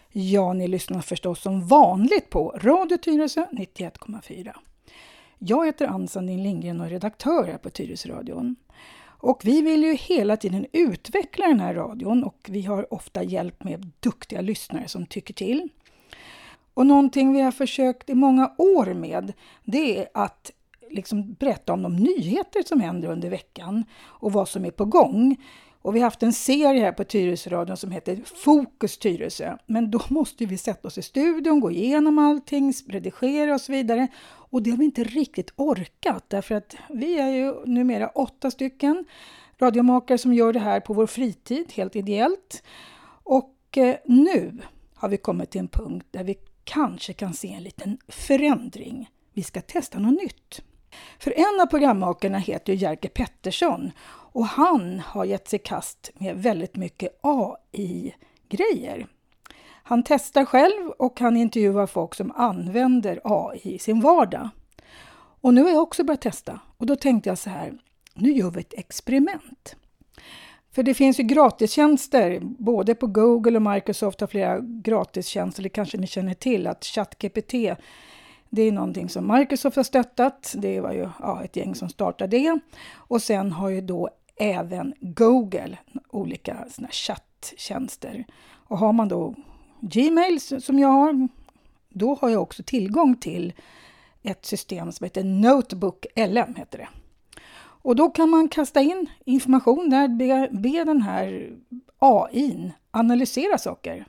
Ja, ni lyssnar förstås som vanligt på Radio Tyresö 91,4. Jag heter Ann-Sandin Lindgren och är redaktör här på Tyresöradion. Och vi vill ju hela tiden utveckla den här radion och vi har ofta hjälp med duktiga lyssnare som tycker till. Och någonting vi har försökt i många år med, det är att liksom berätta om de nyheter som händer under veckan och vad som är på gång. Och vi har haft en serie här på Tyresöradion som heter Fokus Tyresö. Men då måste vi sätta oss i studion, gå igenom allting, redigera och så vidare. Och det har vi inte riktigt orkat därför att vi är ju numera 8 stycken radiomakare som gör det här på vår fritid, helt ideellt. Och nu har vi kommit till en punkt där vi kanske kan se en liten förändring. Vi ska testa något nytt. För en av programmakarna heter ju Jerker Pettersson och han har gett sig kast med väldigt mycket AI-grejer. Han testar själv och han intervjuar folk som använder AI i sin vardag. Och nu har jag också börjat testa och då tänkte jag så här, nu gör vi ett experiment. För det finns ju gratistjänster, både på Google och Microsoft har flera gratistjänster, det kanske ni känner till att ChatGPT, det är någonting som Microsoft har stöttat, det var ju ett gäng som startade det. Och sen har ju då även Google olika såna chatttjänster. Och har man då Gmail som jag har, då har jag också tillgång till ett system som heter Notebook LM heter det. Och då kan man kasta in information där, be den här AI:n analysera saker.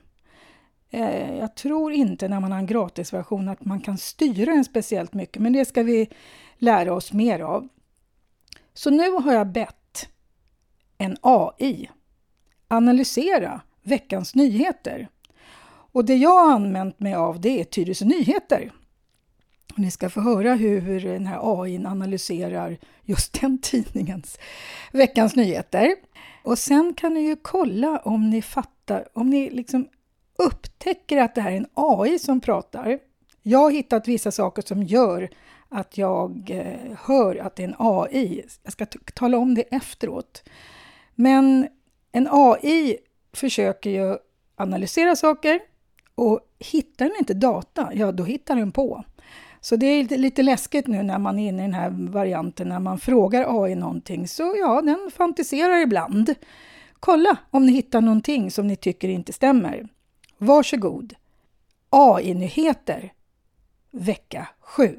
Jag tror inte när man har en gratisversion att man kan styra den speciellt mycket, men det ska vi lära oss mer av. Så nu har jag bett en AI analysera veckans nyheter. Och det jag har använt mig av det är Tyresö Nyheter. Ni ska få höra hur den här AI:n analyserar just den tidningens veckans nyheter. Och sen kan ni ju kolla om ni fattar, om ni liksom upptäcker att det här är en AI som pratar. Jag har hittat vissa saker som gör att jag hör att det är en AI. Jag ska tala om det efteråt. Men en AI försöker ju analysera saker och hittar den inte data, ja då hittar den på. Så det är lite läskigt nu när man är inne i den här varianten. När man frågar AI någonting så ja, den fantiserar ibland. Kolla om ni hittar någonting som ni tycker inte stämmer. Varsågod. AI-nyheter. Vecka 7.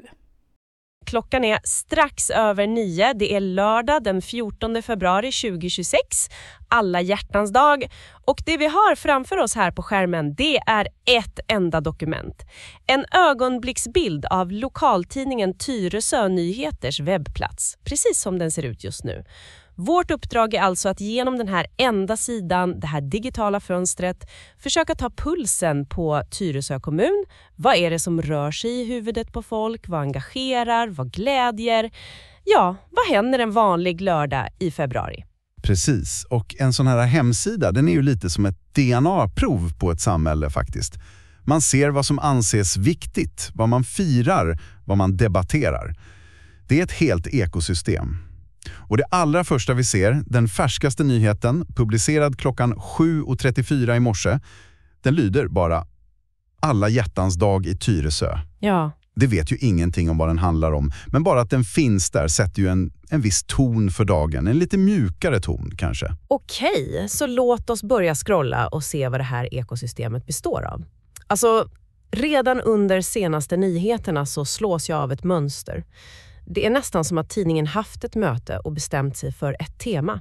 Klockan är strax över 9. Det är lördag den 14 februari 2026. Alla hjärtans dag. Och det vi har framför oss här på skärmen, det är ett enda dokument. En ögonblicksbild av lokaltidningen Tyresö Nyheters webbplats. Precis som den ser ut just nu. Vårt uppdrag är alltså att genom den här enda sidan, det här digitala fönstret, försöka ta pulsen på Tyresö kommun. Vad är det som rör sig i huvudet på folk? Vad engagerar? Vad glädjer? Ja, vad händer en vanlig lördag i februari? Precis, och en sån här hemsida, den är ju lite som ett DNA-prov på ett samhälle faktiskt. Man ser vad som anses viktigt, vad man firar, vad man debatterar. Det är ett helt ekosystem. Och det allra första vi ser, den färskaste nyheten, publicerad klockan 7:34 i morse, den lyder bara alla hjärtans dag i Tyresö. Ja. Det vet ju ingenting om vad den handlar om, men bara att den finns där sätter ju en viss ton för dagen, en lite mjukare ton kanske. Okej, så låt oss börja scrolla och se vad det här ekosystemet består av. Alltså, redan under senaste nyheterna så slås jag av ett mönster. Det är nästan som att tidningen haft ett möte och bestämt sig för ett tema.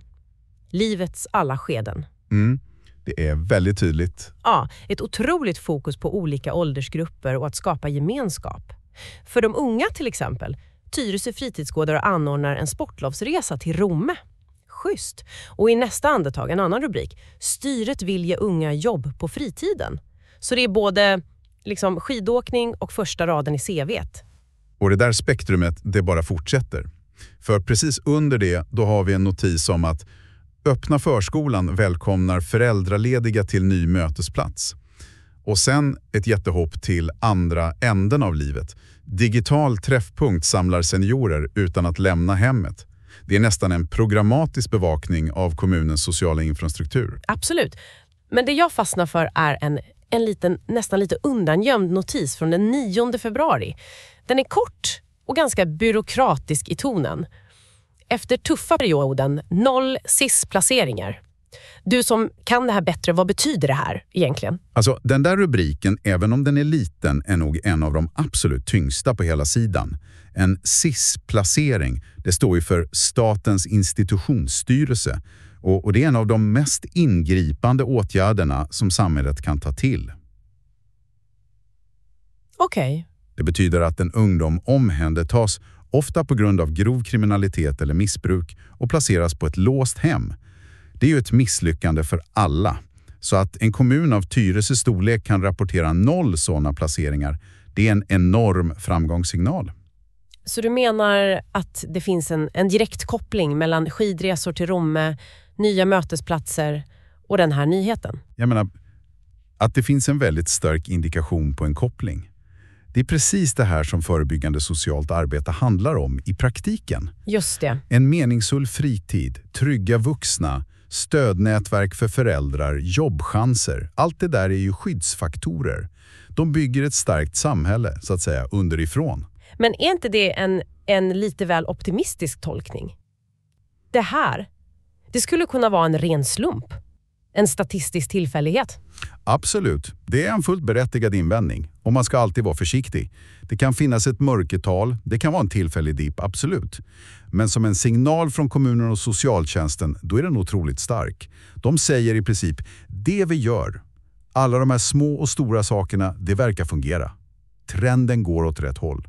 Livets alla skeden. Det är väldigt tydligt. Ja, ett otroligt fokus på olika åldersgrupper och att skapa gemenskap. För de unga till exempel, Tyresö fritidsgårdar anordnar en sportlovsresa till Romme. Schysst. Och i nästa andetag en annan rubrik. Styret vill ge unga jobb på fritiden. Så det är både liksom skidåkning och första raden i CV:t. Och det där spektrumet, det bara fortsätter. För precis under det, då har vi en notis om att öppna förskolan välkomnar föräldralediga till ny mötesplats. Och sen ett jättehopp till andra änden av livet. Digital träffpunkt samlar seniorer utan att lämna hemmet. Det är nästan en programmatisk bevakning av kommunens sociala infrastruktur. Absolut. Men det jag fastnar för är en en liten, nästan lite undangömd notis från den 9 februari. Den är kort och ganska byråkratisk i tonen. Efter tuffa perioden, 0 SIS-placeringar. Du som kan det här bättre, vad betyder det här egentligen? Alltså, den där rubriken, även om den är liten, är nog en av de absolut tyngsta på hela sidan. En SIS-placering, det står ju för Statens institutionsstyrelse. Och det är en av de mest ingripande åtgärderna som samhället kan ta till. Okej. Det betyder att en ungdom omhändertas, ofta på grund av grov kriminalitet eller missbruk, och placeras på ett låst hem. Det är ju ett misslyckande för alla. Så att en kommun av Tyresö storlek kan rapportera 0 sådana placeringar, det är en enorm framgångssignal. Så du menar att det finns en direkt koppling mellan skidresor till Romme, nya mötesplatser och den här nyheten? Jag menar att det finns en väldigt stark indikation på en koppling. Det är precis det här som förebyggande socialt arbete handlar om i praktiken. Just det. En meningsfull fritid, trygga vuxna, stödnätverk för föräldrar, jobbchanser. Allt det där är ju skyddsfaktorer. De bygger ett starkt samhälle, så att säga, underifrån. Men är inte det en lite väl optimistisk tolkning? Det skulle kunna vara en ren slump. En statistisk tillfällighet. Absolut. Det är en fullt berättigad invändning. Och man ska alltid vara försiktig. Det kan finnas ett mörkertal. Det kan vara en tillfällig dipp, absolut. Men som en signal från kommunen och socialtjänsten, då är den otroligt stark. De säger i princip, det vi gör, alla de här små och stora sakerna, det verkar fungera. Trenden går åt rätt håll.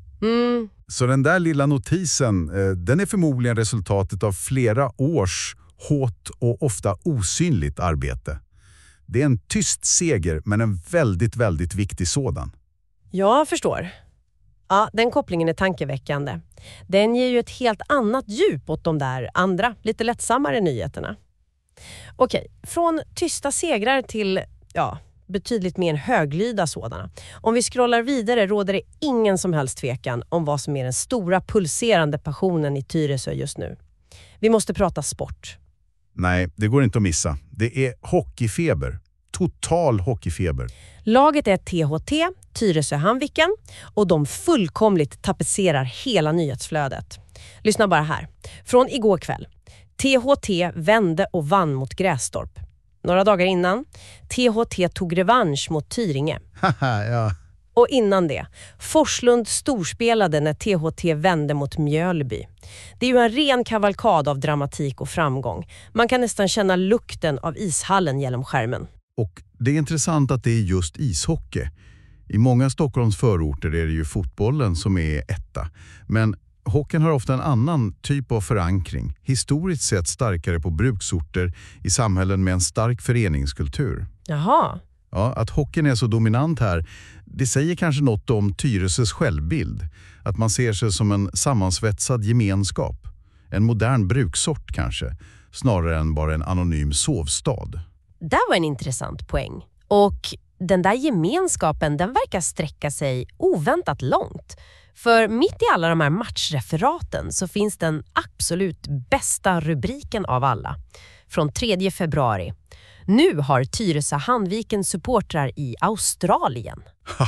Så den där lilla notisen, den är förmodligen resultatet av flera års hårt och ofta osynligt arbete. Det är en tyst seger, men en väldigt, väldigt viktig sådan. Jag förstår. Ja, den kopplingen är tankeväckande. Den ger ju ett helt annat djup åt de där andra, lite lättsammare nyheterna. Okej, från tysta segrar till, betydligt mer högljudda sådana. Om vi scrollar vidare råder det ingen som helst tvekan om vad som är den stora pulserande passionen i Tyresö just nu. Vi måste prata sport. Nej, det går inte att missa. Det är hockeyfeber. Total hockeyfeber. Laget är THT, Tyresö-Handviken, och de fullkomligt tapetserar hela nyhetsflödet. Lyssna bara här. Från igår kväll. THT vände och vann mot Grästorp. Några dagar innan, THT tog revansch mot Tyringe. Ja. Och innan det, Forslund storspelade när THT vände mot Mjölby. Det är ju en ren kavalkad av dramatik och framgång. Man kan nästan känna lukten av ishallen genom skärmen. Och det är intressant att det är just ishockey. I många Stockholms förorter är det ju fotbollen som är etta. Men hockeyn har ofta en annan typ av förankring. Historiskt sett starkare på bruksorter i samhällen med en stark föreningskultur. Jaha. Ja, att hockeyn är så dominant här, det säger kanske något om Tyresös självbild. Att man ser sig som en sammansvetsad gemenskap. En modern bruksort kanske, snarare än bara en anonym sovstad. Det var en intressant poäng. Och den där gemenskapen, den verkar sträcka sig oväntat långt. För mitt i alla de här matchreferaten så finns den absolut bästa rubriken av alla. Från 3 februari. Nu har Tyresö-Handviken supportrar i Australien.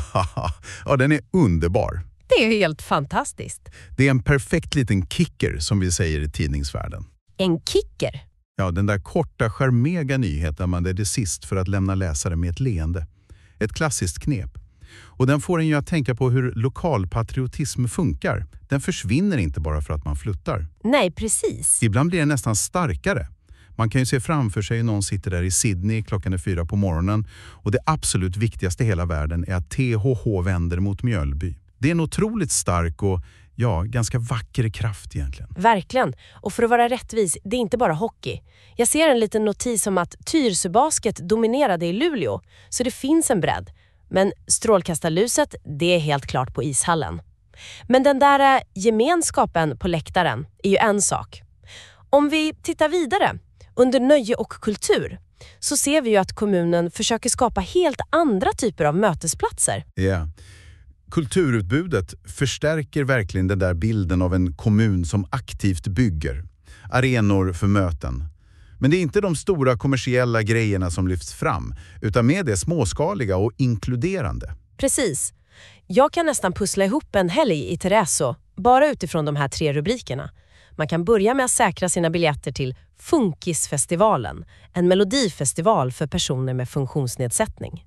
Ja, den är underbar. Det är helt fantastiskt. Det är en perfekt liten kicker, som vi säger i tidningsvärlden. En kicker? Ja, den där korta, charmiga nyheten man det sist för att lämna läsare med ett leende. Ett klassiskt knep. Och den får en ju att tänka på hur lokalpatriotism funkar. Den försvinner inte bara för att man flyttar. Nej, precis. Ibland blir den nästan starkare. Man kan ju se framför sig någon sitter där i Sydney klockan är 4 på morgonen och det absolut viktigaste i hela världen är att THH vänder mot Mjölby. Det är en otroligt stark och ganska vacker kraft egentligen. Verkligen. Och för att vara rättvis, det är inte bara hockey. Jag ser en liten notis om att Tyresö-basket dominerade i Luleå, så det finns en bredd. Men strålkastarluset, det är helt klart på ishallen. Men den där gemenskapen på läktaren är ju en sak. Om vi tittar vidare, under nöje och kultur, så ser vi ju att kommunen försöker skapa helt andra typer av mötesplatser. Ja. Kulturutbudet förstärker verkligen den där bilden av en kommun som aktivt bygger. Arenor för möten. Men det är inte de stora kommersiella grejerna som lyfts fram, utan med det småskaliga och inkluderande. Precis. Jag kan nästan pussla ihop en helg i Tereso, bara utifrån de här 3 rubrikerna. Man kan börja med att säkra sina biljetter till Funkisfestivalen, en melodifestival för personer med funktionsnedsättning.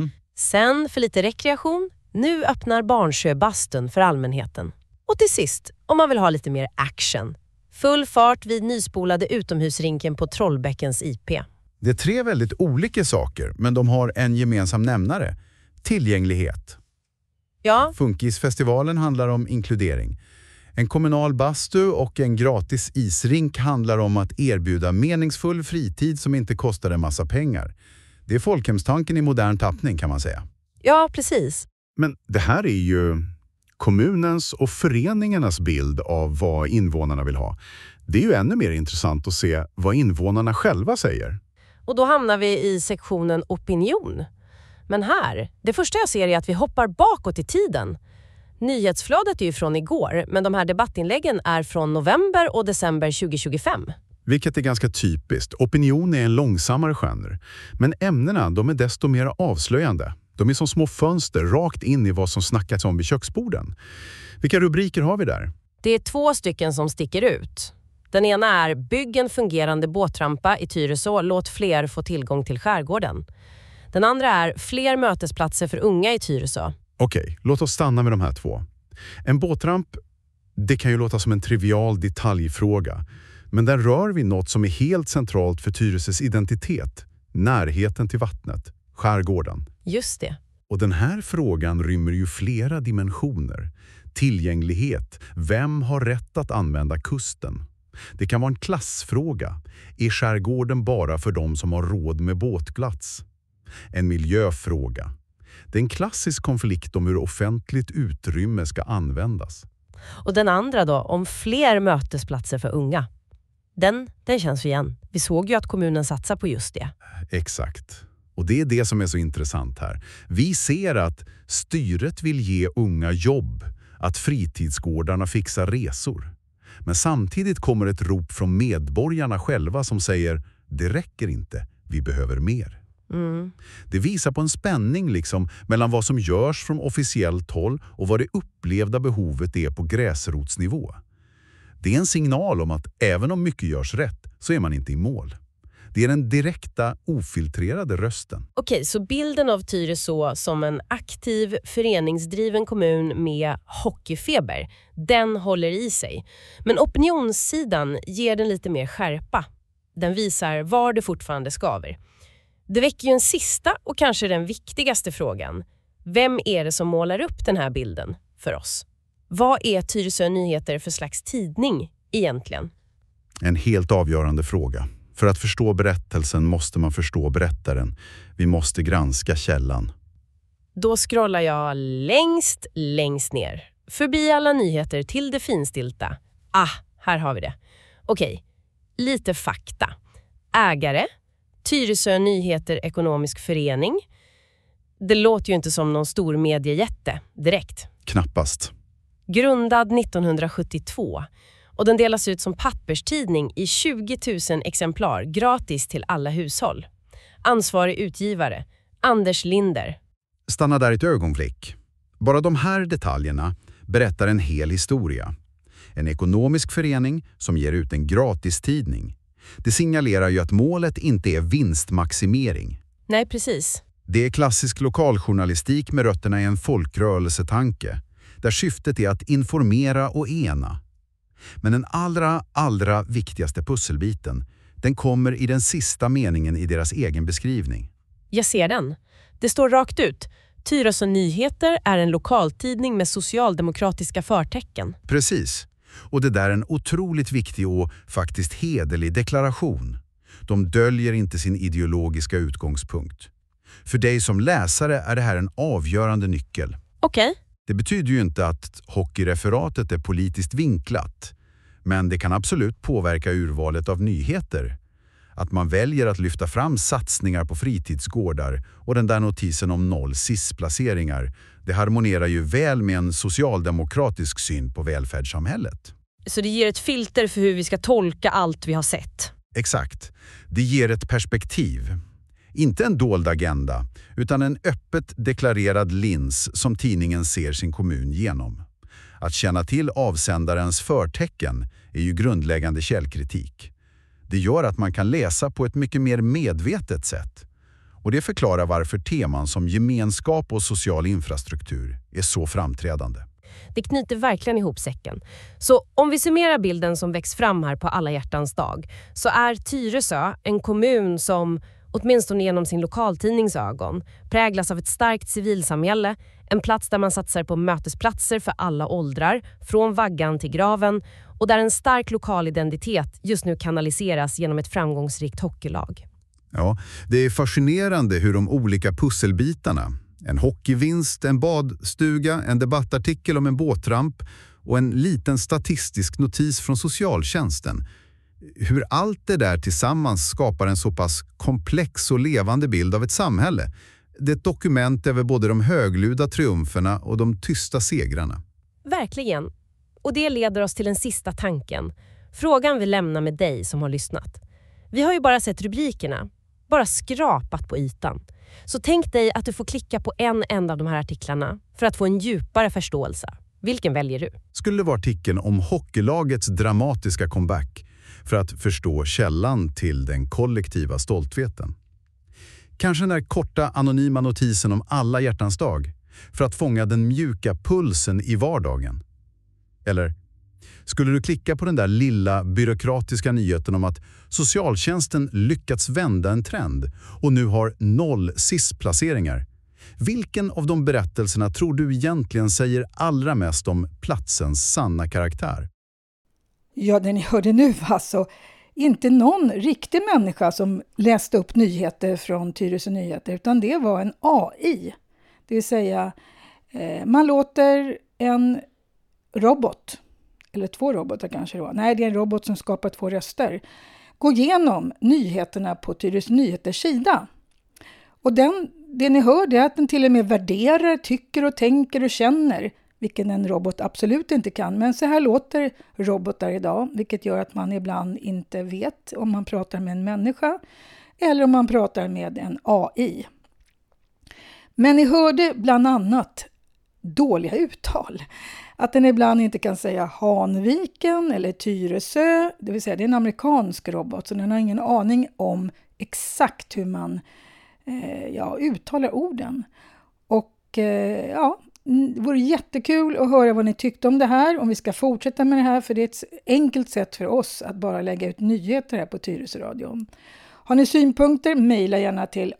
Sen för lite rekreation, nu öppnar Barnsjöbastun för allmänheten. Och till sist, om man vill ha lite mer action, full fart vid nyspolade utomhusrinken på Trollbäckens IP. Det är 3 väldigt olika saker, men de har en gemensam nämnare. Tillgänglighet. Ja, Funkisfestivalen handlar om inkludering. En kommunal bastu och en gratis isrink handlar om att erbjuda meningsfull fritid som inte kostar en massa pengar. Det är folkhemstanken i modern tappning, kan man säga. ja precis. Men det här är ju kommunens och föreningarnas bild av vad invånarna vill ha. Det är ju ännu mer intressant att se vad invånarna själva säger. Och då hamnar vi i sektionen opinion. Men här, det första jag ser är att vi hoppar bakåt i tiden. Nyhetsflödet är ju från igår, men de här debattinläggen är från november och december 2025. Vilket är ganska typiskt. Opinion är en långsammare genre. Men ämnena, de är desto mer avslöjande. De är som små fönster rakt in i vad som snackats om vid köksborden. Vilka rubriker har vi där? Det är 2 stycken som sticker ut. Den ena är bygg en fungerande båtrampa i Tyresö, låt fler få tillgång till skärgården. Den andra är fler mötesplatser för unga i Tyresö. Okej, låt oss stanna med de här 2. En båtramp, det kan ju låta som en trivial detaljfråga. Men den rör vid något som är helt centralt för Tyresös identitet. Närheten till vattnet, skärgården. Just det. Och den här frågan rymmer ju flera dimensioner. Tillgänglighet, vem har rätt att använda kusten? Det kan vara en klassfråga. Är skärgården bara för de som har råd med båtplats? En miljöfråga. Det är en klassisk konflikt om hur offentligt utrymme ska användas. Och den andra då, om fler mötesplatser för unga. Den känns igen. Vi såg ju att kommunen satsar på just det. Exakt. Och det är det som är så intressant här. Vi ser att styret vill ge unga jobb, att fritidsgårdarna fixar resor. Men samtidigt kommer ett rop från medborgarna själva som säger det räcker inte, vi behöver mer. Det visar på en spänning liksom mellan vad som görs från officiellt håll och vad det upplevda behovet är på gräsrotsnivå. Det är en signal om att även om mycket görs rätt så är man inte i mål. Det är den direkta, ofiltrerade rösten. Okej, så bilden av Tyresö som en aktiv, föreningsdriven kommun med hockeyfeber, den håller i sig. Men opinionssidan ger den lite mer skärpa. Den visar var det fortfarande skaver. Det väcker ju en sista och kanske den viktigaste frågan. Vem är det som målar upp den här bilden för oss? Vad är Tyresö Nyheter för slags tidning egentligen? En helt avgörande fråga. För att förstå berättelsen måste man förstå berättaren. Vi måste granska källan. Då scrollar jag längst ner. Förbi alla nyheter till det finstilta. Här har vi det. Okej, lite fakta. Ägare, Tyresö Nyheter Ekonomisk Förening. Det låter ju inte som någon stor mediejätte direkt. Knappast. Grundad 1972 och den delas ut som papperstidning i 20 000 exemplar gratis till alla hushåll. Ansvarig utgivare, Anders Linder. Stanna där ett ögonblick. Bara de här detaljerna berättar en hel historia. En ekonomisk förening som ger ut en gratistidning. Det signalerar ju att målet inte är vinstmaximering. Nej, precis. Det är klassisk lokaljournalistik med rötterna i en folkrörelsetanke, där syftet är att informera och ena. Men den allra viktigaste pusselbiten, den kommer i den sista meningen i deras egen beskrivning. Jag ser den. Det står rakt ut. Tyresö Nyheter är en lokaltidning med socialdemokratiska förtecken. Precis. Och det där är en otroligt viktig och faktiskt hederlig deklaration. De döljer inte sin ideologiska utgångspunkt. För dig som läsare är det här en avgörande nyckel. Okej. Det betyder ju inte att hockeyreferatet är politiskt vinklat. Men det kan absolut påverka urvalet av nyheter. Att man väljer att lyfta fram satsningar på fritidsgårdar och den där notisen om 0 SIS-placeringar, det harmonerar ju väl med en socialdemokratisk syn på välfärdssamhället. Så det ger ett filter för hur vi ska tolka allt vi har sett. Exakt. Det ger ett perspektiv. Inte en dold agenda, utan en öppet deklarerad lins som tidningen ser sin kommun genom. Att känna till avsändarens förtecken är ju grundläggande källkritik. Det gör att man kan läsa på ett mycket mer medvetet sätt. Och det förklarar varför teman som gemenskap och social infrastruktur är så framträdande. Det knyter verkligen ihop säcken. Så om vi summerar bilden som väcks fram här på Alla hjärtans dag, så är Tyresö en kommun som, åtminstone genom sin lokaltidnings ögon, präglas av ett starkt civilsamhälle, en plats där man satsar på mötesplatser för alla åldrar, från vaggan till graven, och där en stark lokal identitet just nu kanaliseras genom ett framgångsrikt hockeylag. Ja, det är fascinerande hur de olika pusselbitarna, en hockeyvinst, en badstuga, en debattartikel om en båtramp och en liten statistisk notis från socialtjänsten, hur allt det där tillsammans skapar en så pass komplex och levande bild av ett samhälle. Det är ett dokument över både de högljudda triumferna och de tysta segrarna. Verkligen. Och det leder oss till den sista tanken. Frågan vi lämnar med dig som har lyssnat. Vi har ju bara sett rubrikerna, bara skrapat på ytan. Så tänk dig att du får klicka på en enda av de här artiklarna för att få en djupare förståelse. Vilken väljer du? Skulle det vara artikeln om hockeylagets dramatiska comeback för att förstå källan till den kollektiva stoltheten? Kanske den där korta anonyma notisen om alla hjärtans dag för att fånga den mjuka pulsen i vardagen? Eller skulle du klicka på den där lilla byråkratiska nyheten om att socialtjänsten lyckats vända en trend och nu har 0 SIS-placeringar? Vilken av de berättelserna tror du egentligen säger allra mest om platsens sanna karaktär? Ja, det ni hörde nu alltså. Inte någon riktig människa som läste upp nyheter från Tyresö Nyheter, utan det var en AI. Det vill säga, man låter en robot, eller 2 robotar kanske då. Nej, det är en robot som skapar 2 röster. Gå igenom nyheterna på Tyresö Nyheters sida. Och det ni hör är att den till och med värderar, tycker och tänker och känner, vilken en robot absolut inte kan. Men så här låter robotar idag, vilket gör att man ibland inte vet om man pratar med en människa eller om man pratar med en AI. Men ni hörde bland annat dåliga uttal. Att den ibland inte kan säga Hanviken eller Tyresö, det vill säga det är en amerikansk robot, så den har ingen aning om exakt hur man uttalar orden. Och det vore jättekul att höra vad ni tyckte om det här, om vi ska fortsätta med det här, för det är ett enkelt sätt för oss att bara lägga ut nyheter här på Tyresöradion. Har ni synpunkter, mejla gärna till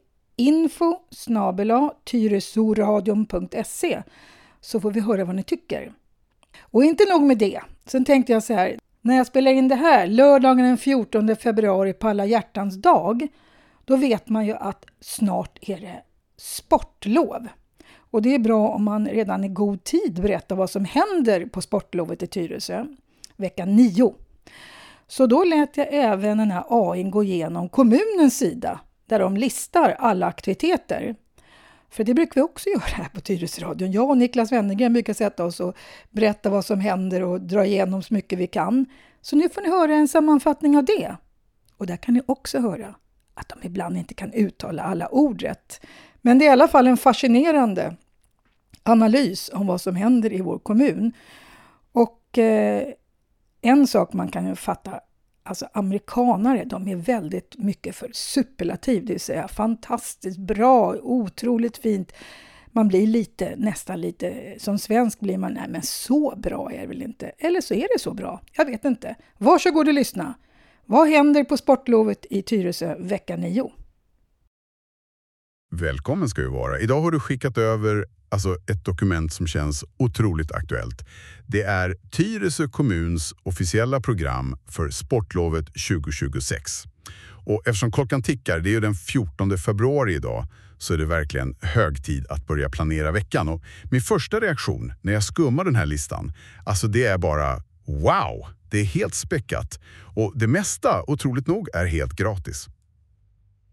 info@tyresoradion.se så får vi höra vad ni tycker. Och inte nog med det. Sen tänkte jag så här, när jag spelar in det här lördagen den 14 februari på Alla hjärtans dag, då vet man ju att snart är det sportlov. Och det är bra om man redan i god tid berättar vad som händer på sportlovet i Tyresö, vecka 9. Så då lät jag även den här AI gå igenom kommunens sida, där de listar alla aktiviteter. För det brukar vi också göra här på Tyresöradion. Jag och Niklas Wennergren brukar sätta oss och berätta vad som händer och dra igenom så mycket vi kan. Så nu får ni höra en sammanfattning av det. Och där kan ni också höra att de ibland inte kan uttala alla ord rätt. Men det är i alla fall en fascinerande analys om vad som händer i vår kommun. Och en sak man kan ju fatta, alltså amerikanare, de är väldigt mycket för superlativ, det vill säga fantastiskt bra, otroligt fint. Man blir nästan lite, som svensk blir man, nej men så bra är det väl inte. Eller så är det så bra, jag vet inte. Varsågod och lyssna. Vad händer på sportlovet i Tyresö vecka 9? Välkommen ska du vara. Idag har du skickat över ett dokument som känns otroligt aktuellt. Det är Tyresö kommuns officiella program för sportlovet 2026. Och eftersom klockan tickar, det är ju den 14 februari idag, så är det verkligen hög tid att börja planera veckan. Och min första reaktion när jag skummar den här listan, det är bara wow! Det är helt späckat. Och det mesta, otroligt nog, är helt gratis.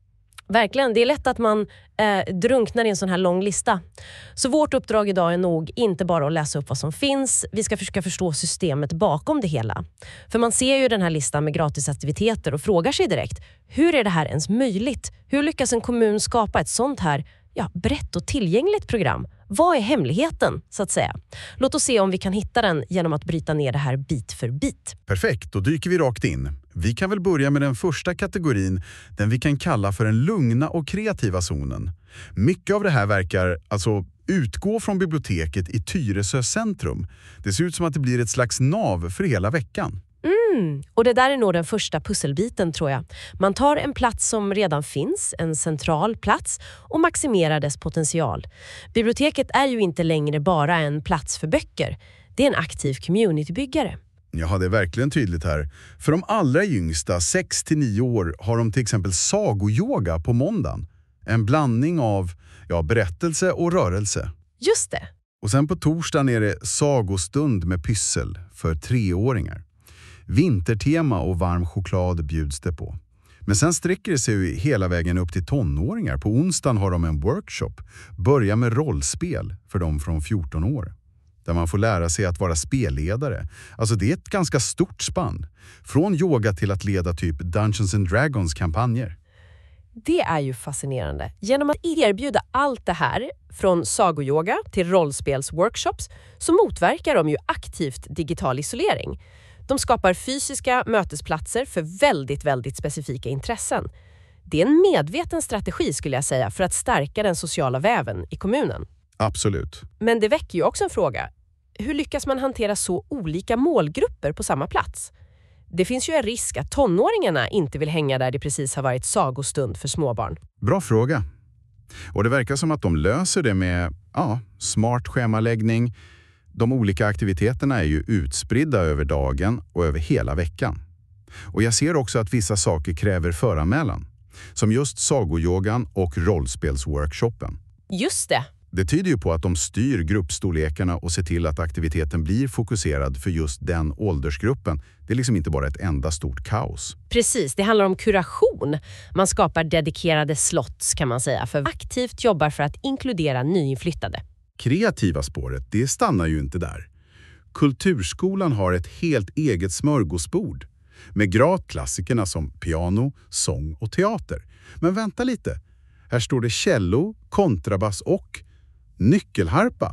Verkligen, det är lätt att man drunknar i en sån här lång lista. Så vårt uppdrag idag är nog inte bara att läsa upp vad som finns. Vi ska försöka förstå systemet bakom det hela. För man ser ju den här listan med gratisaktiviteter och frågar sig direkt, hur är det här ens möjligt? Hur lyckas en kommun skapa ett sånt här brett och tillgängligt program? Vad är hemligheten, så att säga? Låt oss se om vi kan hitta den genom att bryta ner det här bit för bit. Perfekt, då dyker vi rakt in. Vi kan väl börja med den första kategorin, den vi kan kalla för den lugna och kreativa zonen. Mycket av det här verkar utgå från biblioteket i Tyresö centrum. Det ser ut som att det blir ett slags nav för hela veckan. Och det där är nog den första pusselbiten, tror jag. Man tar en plats som redan finns, en central plats, och maximerar dess potential. Biblioteket är ju inte längre bara en plats för böcker. Det är en aktiv communitybyggare. Ja, det är verkligen tydligt här. För de allra yngsta, 6-9 år, har de till exempel sagoyoga på måndagen. En blandning av berättelse och rörelse. Just det. Och sen på torsdagen är det sagostund med pyssel för 3-åringar. Vintertema och varm choklad bjuds det på. Men sen sträcker det sig ju hela vägen upp till tonåringar. På onsdagen har de en workshop. Börja med rollspel för dem från 14 år. Där man får lära sig att vara spelledare. Alltså det är ett ganska stort spann. Från yoga till att leda typ Dungeons and Dragons kampanjer. Det är ju fascinerande. Genom att erbjuda allt det här, från sagoyoga till rollspelsworkshops, så motverkar de ju aktivt digital isolering. De skapar fysiska mötesplatser för väldigt, väldigt specifika intressen. Det är en medveten strategi, skulle jag säga, för att stärka den sociala väven i kommunen. Absolut. Men det väcker ju också en fråga. Hur lyckas man hantera så olika målgrupper på samma plats? Det finns ju en risk att tonåringarna inte vill hänga där det precis har varit sagostund för småbarn. Bra fråga. Och det verkar som att de löser det med smart schemaläggning. De olika aktiviteterna är ju utspridda över dagen och över hela veckan. Och jag ser också att vissa saker kräver föranmälan. Som just sagoyogan och rollspelsworkshopen. Just det. Det tyder ju på att de styr gruppstorlekarna och ser till att aktiviteten blir fokuserad för just den åldersgruppen. Det är liksom inte bara ett enda stort kaos. Precis, det handlar om kuration. Man skapar dedikerade slots, kan man säga, för aktivt jobbar för att inkludera nyinflyttade. Kreativa spåret, det stannar ju inte där. Kulturskolan har ett helt eget smörgåsbord med gradklassikerna som piano, sång och teater. Men vänta lite, här står det cello, kontrabass och nyckelharpa.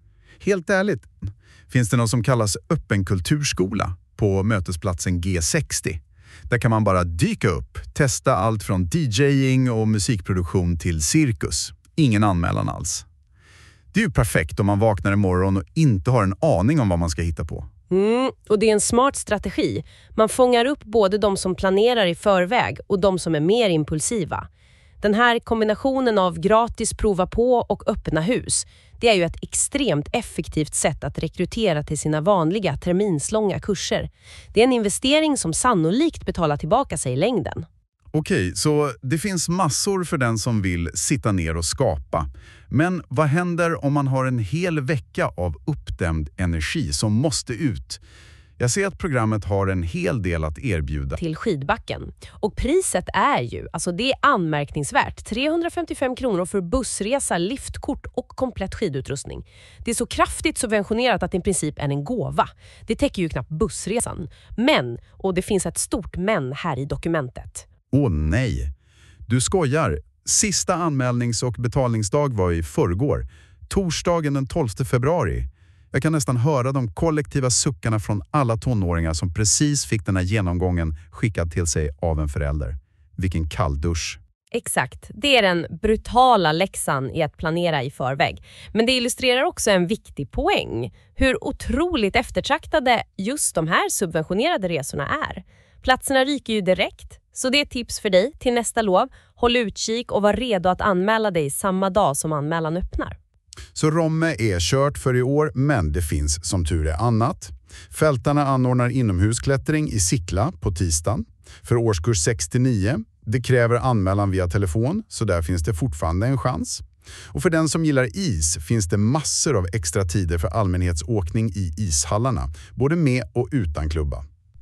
Helt ärligt, finns det något som kallas öppen kulturskola på mötesplatsen G60. Där kan man bara dyka upp, testa allt från DJing och musikproduktion till cirkus. Ingen anmälan alls. Det är ju perfekt om man vaknar imorgon och inte har en aning om vad man ska hitta på. Och det är en smart strategi. Man fångar upp både de som planerar i förväg och de som är mer impulsiva. Den här kombinationen av gratis prova på och öppna hus, det är ju ett extremt effektivt sätt att rekrytera till sina vanliga terminslånga kurser. Det är en investering som sannolikt betalar tillbaka sig i längden. Okej, så det finns massor för den som vill sitta ner och skapa. Men vad händer om man har en hel vecka av uppdämd energi som måste ut? Jag ser att programmet har en hel del att erbjuda. Till skidbacken. Och priset är ju, det är anmärkningsvärt. 355 kronor för bussresa, liftkort och komplett skidutrustning. Det är så kraftigt subventionerat att det i princip är en gåva. Det täcker ju knappt bussresan. Men, och det finns ett stort men här i dokumentet. Åh nej, du skojar. Sista anmälnings- och betalningsdag var i förrgår. Torsdagen den 12 februari. Jag kan nästan höra de kollektiva suckarna från alla tonåringar som precis fick den här genomgången skickad till sig av en förälder. Vilken kalldusch. Exakt, det är den brutala läxan i att planera i förväg. Men det illustrerar också en viktig poäng. Hur otroligt eftertraktade just de här subventionerade resorna är. Platserna ryker ju direkt, så det är ett tips för dig till nästa lov. Håll utkik och var redo att anmäla dig samma dag som anmälan öppnar. Så Romme är kört för i år, men det finns som tur är annat. Fältarna anordnar inomhusklättring i Sickla på tisdagen. För årskurs 69, det kräver anmälan via telefon, så där finns det fortfarande en chans. Och för den som gillar is finns det massor av extra tider för allmänhetsåkning i ishallarna, både med och utan klubba.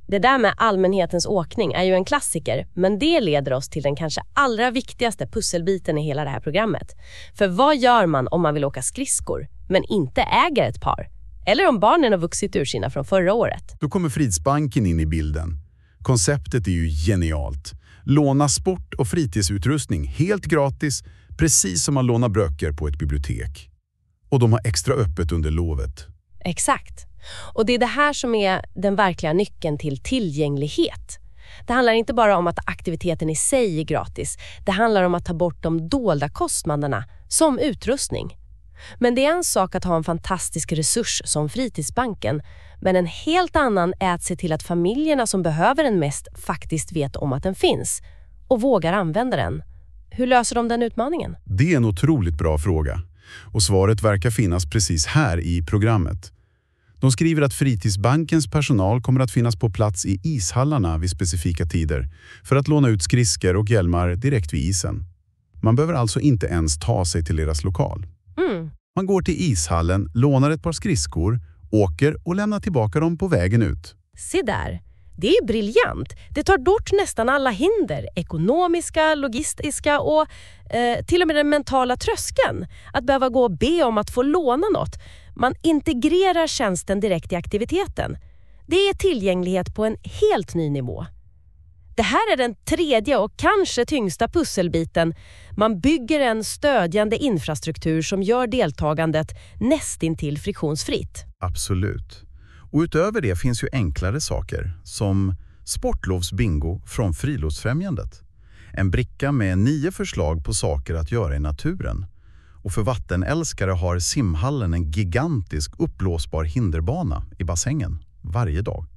Det där med allmänhetens åkning är ju en klassiker, men det leder oss till den kanske allra viktigaste pusselbiten i hela det här programmet. För vad gör man om man vill åka skridskor, men inte äger ett par? Eller om barnen har vuxit ur sina från förra året? Då kommer Fridsbanken in i bilden. Konceptet är ju genialt. Låna sport- och fritidsutrustning helt gratis, precis som man lånar böcker på ett bibliotek. Och de har extra öppet under lovet. Exakt. Och det är det här som är den verkliga nyckeln till tillgänglighet. Det handlar inte bara om att aktiviteten i sig är gratis. Det handlar om att ta bort de dolda kostnaderna, som utrustning. Men det är en sak att ha en fantastisk resurs som Fritidsbanken, men en helt annan är att se till att familjerna som behöver den mest faktiskt vet om att den finns och vågar använda den. Hur löser de den utmaningen? Det är en otroligt bra fråga. Och svaret verkar finnas precis här i programmet. De skriver att Fritidsbankens personal kommer att finnas på plats i ishallarna vid specifika tider för att låna ut skridskor och hjälmar direkt vid isen. Man behöver alltså inte ens ta sig till deras lokal. Man går till ishallen, lånar ett par skridskor, åker och lämnar tillbaka dem på vägen ut. Se där, det är briljant. Det tar bort nästan alla hinder, ekonomiska, logistiska och till och med den mentala tröskeln. Att behöva gå och be om att få låna något. Man integrerar tjänsten direkt i aktiviteten. Det är tillgänglighet på en helt ny nivå. Det här är den tredje och kanske tyngsta pusselbiten. Man bygger en stödjande infrastruktur som gör deltagandet nästintill friktionsfritt. Absolut. Och utöver det finns ju enklare saker som sportlovsbingo från Friluftsfrämjandet. En bricka med 9 förslag på saker att göra i naturen. Och för vattenälskare har simhallen en gigantisk uppblåsbar hinderbana i bassängen varje dag.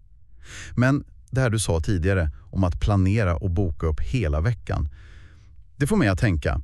Men det här du sa tidigare om att planera och boka upp hela veckan. Det får mig att tänka,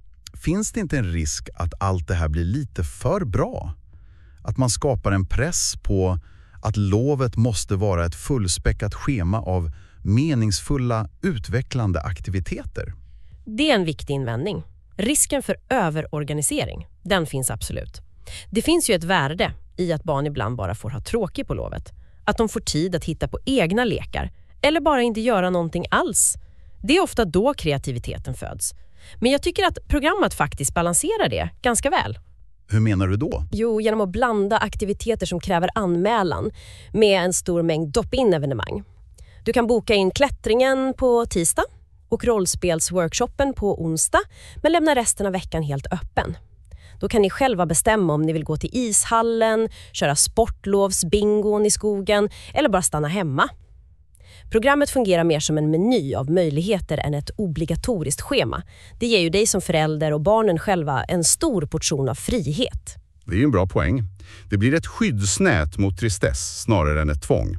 finns det inte en risk att allt det här blir lite för bra? Att man skapar en press på att lovet måste vara ett fullspäckat schema av meningsfulla, utvecklande aktiviteter? Det är en viktig invändning. Risken för överorganisering, den finns absolut. Det finns ju ett värde i att barn ibland bara får ha tråkigt på lovet. Att de får tid att hitta på egna lekar eller bara inte göra någonting alls. Det är ofta då kreativiteten föds. Men jag tycker att programmet faktiskt balanserar det ganska väl. Hur menar du då? Jo, genom att blanda aktiviteter som kräver anmälan med en stor mängd drop-in-evenemang. Du kan boka in klättringen på tisdag och rollspelsworkshopen på onsdag, men lämna resten av veckan helt öppen. Då kan ni själva bestämma om ni vill gå till ishallen, köra sportlovsbingon i skogen eller bara stanna hemma. Programmet fungerar mer som en meny av möjligheter än ett obligatoriskt schema. Det ger ju dig som förälder och barnen själva en stor portion av frihet. Det är ju en bra poäng. Det blir ett skyddsnät mot tristess snarare än ett tvång.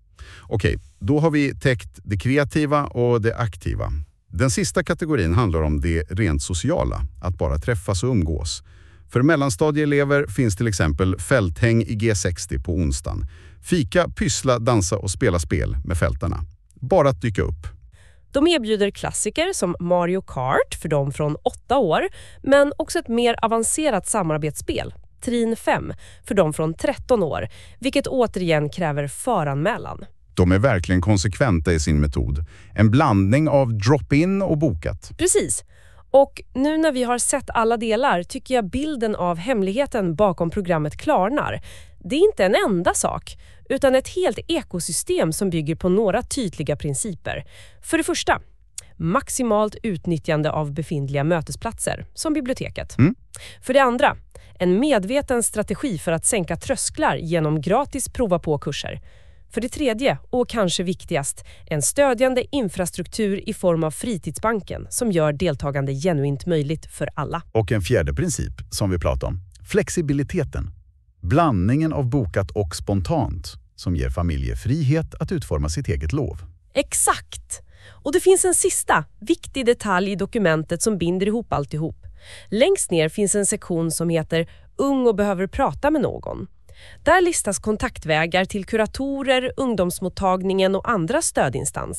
Okej, då har vi täckt det kreativa och det aktiva. Den sista kategorin handlar om det rent sociala, att bara träffas och umgås. För mellanstadieelever finns till exempel fälthäng i G60 på onsdagen. Fika, pyssla, dansa och spela spel med fältarna. Bara att dyka upp. De erbjuder klassiker som Mario Kart för de från 8 år, men också ett mer avancerat samarbetsspel, Trin 5, för de från 13 år, vilket återigen kräver föranmälan. De är verkligen konsekventa i sin metod. En blandning av drop-in och bokat. Precis. Och nu när vi har sett alla delar tycker jag bilden av hemligheten bakom programmet klarnar. Det är inte en enda sak, utan ett helt ekosystem som bygger på några tydliga principer. För det första, maximalt utnyttjande av befintliga mötesplatser, som biblioteket. För det andra, en medveten strategi för att sänka trösklar genom gratis prova på kurser. För det tredje, och kanske viktigast, en stödjande infrastruktur i form av Fritidsbanken som gör deltagande genuint möjligt för alla. Och en fjärde princip som vi pratar om, flexibiliteten. Blandningen av bokat och spontant som ger familjer frihet att utforma sitt eget lov. Exakt! Och det finns en sista, viktig detalj i dokumentet som binder ihop alltihop. Längst ner finns en sektion som heter Ung och behöver prata med någon. Där listas kontaktvägar till kuratorer, ungdomsmottagningen och andra stödinstanser.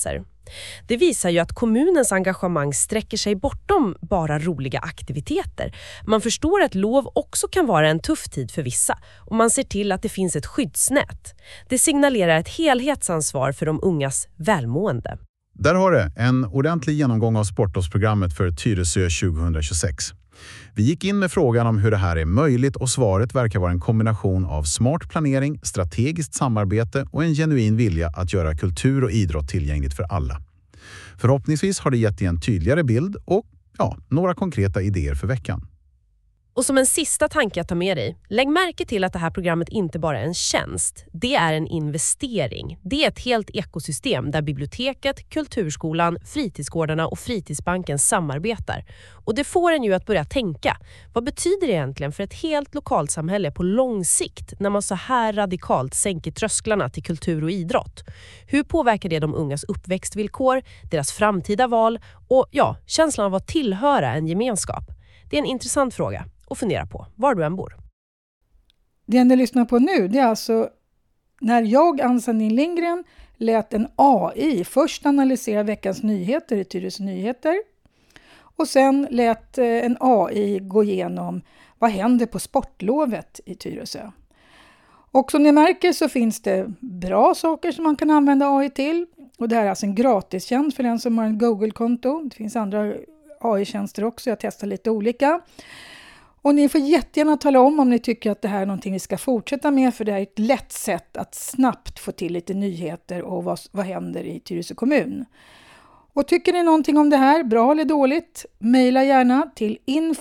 Det visar ju att kommunens engagemang sträcker sig bortom bara roliga aktiviteter. Man förstår att lov också kan vara en tuff tid för vissa och man ser till att det finns ett skyddsnät. Det signalerar ett helhetsansvar för de ungas välmående. Där har det en ordentlig genomgång av sportlovsprogrammet för Tyresö 2026. Vi gick in med frågan om hur det här är möjligt och svaret verkar vara en kombination av smart planering, strategiskt samarbete och en genuin vilja att göra kultur och idrott tillgängligt för alla. Förhoppningsvis har det gett dig en tydligare bild och några konkreta idéer för veckan. Och som en sista tanke att ta med dig, lägg märke till att det här programmet inte bara är en tjänst. Det är en investering. Det är ett helt ekosystem där biblioteket, kulturskolan, fritidsgårdarna och fritidsbanken samarbetar. Och det får en ju att börja tänka. Vad betyder det egentligen för ett helt lokalsamhälle på lång sikt när man så här radikalt sänker trösklarna till kultur och idrott? Hur påverkar det de ungas uppväxtvillkor, deras framtida val och känslan av att tillhöra en gemenskap? Det är en intressant fråga att fundera på, var du än bor. Det ni lyssnar på nu, det är alltså när jag, Ann-Sandin Lindgren, lät en AI först analysera veckans nyheter i Tyresö Nyheter och sen lät en AI gå igenom vad händer på sportlovet i Tyresö. Och som ni märker så finns det bra saker som man kan använda AI till. Och det här är alltså en gratistjänst för den som har en Google-konto. Det finns andra AI-tjänster också, jag testar lite olika. Och ni får jättegärna tala om ni tycker att det här är någonting vi ska fortsätta med, för det är ett lätt sätt att snabbt få till lite nyheter och vad händer i Tyresö kommun. Och tycker ni någonting om det här, bra eller dåligt, mejla gärna till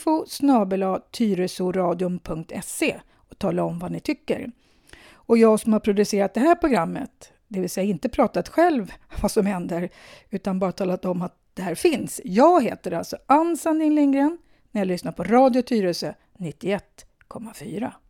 info@tyresoradion.se och tala om vad ni tycker. Och jag som har producerat det här programmet, det vill säga inte pratat själv vad som händer, utan bara talat om att det här finns. Jag heter alltså Ann-Sandin Lindgren när jag lyssnar på Radio Tyresö 91,4.